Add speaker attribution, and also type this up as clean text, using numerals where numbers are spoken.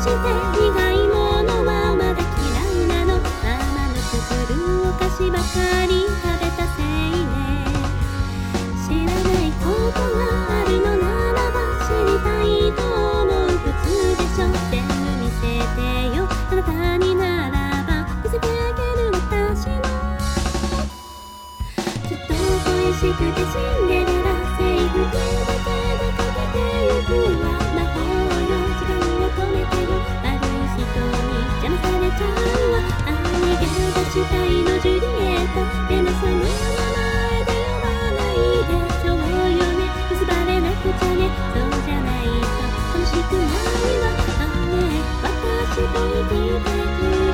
Speaker 1: 苦いものはまだ嫌いなの。ママの作るお菓子ばかり食べたせいね。知らないことがあるのならば知りたいと思う普通でしょ。全部見せてよあなたにならば見せてあげる私のずっと恋しくてシンデレラ制服だけでかけてゆくわ。魔法よ時間を止めてよ悪い人に邪魔されちゃうわ。あ逃げ出したいのジュリエットでもその名前で呼ばないで。そうよね結ばれなくちゃね。そうじゃないと楽しくないわ。あね私と生きてく